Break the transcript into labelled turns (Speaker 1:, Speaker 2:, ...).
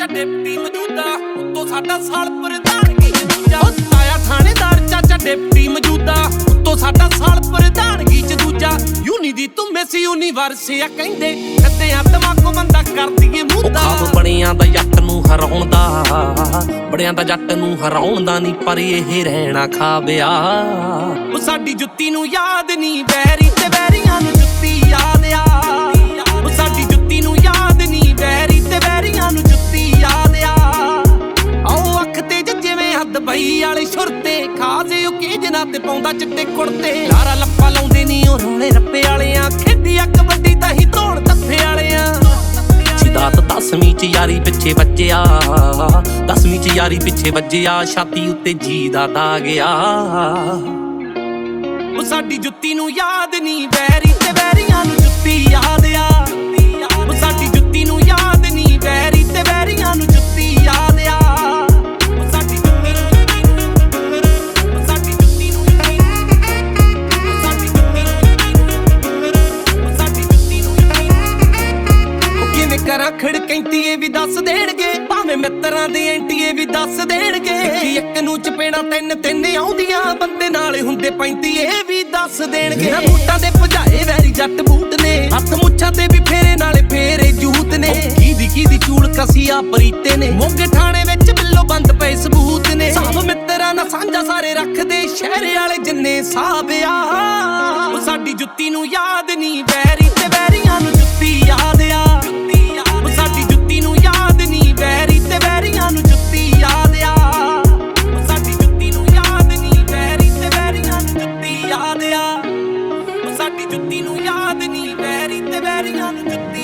Speaker 1: Deputy मौजूदा उत्तों साडा साल प्रधानगी च दूजा। ताया थानेदार चाचा डिप्टी मौजूदा उत्तों साडा साल प्रधानगी च दूजा। यूनी दी तू मिस यूनीवर्स आ कहंदे कद्दियां दिमागों बंदा कर दीए मुद्दा। खाब बणियां दा जट नूं हराउण दा बड़ियां दा जट नूं हराउण दा नी पर इह रहना खाबिया। ओ साडी जुत्ती नूं याद नी बैरी ते बैरियां नूं जुत्ती याद आ। ओ साडी जुत्ती नूं याद नी बैरी ते बैरियां नूं जुत्ती याद आ। आओ अख ते जिवें हद बई वाले छुरते खाजे ओकेजना ते पाउंदा चिट्टे कुड़ते। लारा लप्पा लाउंदे नी ओ रोले रप्पे वालियां खेडी कबड्डी तां ही धौण तप्पे वालियां। सिद्धार्थ 10वीं च यारी पिछे वज्जिया 10वीं च यारी पिछे वज्जिया छाती उत्ते जी दा दाग आ। ओ साडी जुत्ती नूं याद नी बैरी ते बैरियां नूं जुत्ती याद आ। ओ साडी जुत्ती नूं याद नी बैरी ते बैरियां नूं जुत्ती याद आ। ओ साडी जुत्ती नूं ओ साडी जुत्ती नूं ओ साडी जुत्ती नूं ओ साडी जुत्ती नूं ओ किवें करां खड़कैंती ए भी दस देणगे भावें मित्तरां दे एंटीए भी दस देणगे। एक नूं चपेड़ा तिੰन तिंन आउंदियां बंदे नाल हुंदे 35 ए भी दस देणगे। बूटां दे भजाए वैरी जट बूट ने हत्थ मुੱਛਾਂ ते भी फेरे नाले फेरे जूत ने। की चूल कसिया परीते ने मोगे थाणे विच बिल्लो बंद पे सबूत ने। सब मित्तरां नाल साਂਝਾ ਸਾਰੇ रखदे शहरे वाले जिन्ने साहब आ। ओ साडी जुत्ती नूं याद नी बैरी ते बैरियां नूं जुत्ती याद आ। ओ साडी जुत्ती नूं याद नी बैरी ते बैरियां नूं जुत्ती याद आ। ओ साडी जुत्ती नूं याद नी बैरी ते बैरियां नूं जुत्ती याद आ। ओ साडी जुत्ती नूं याद नी बैरी ते बैरियां नूं जुत्ती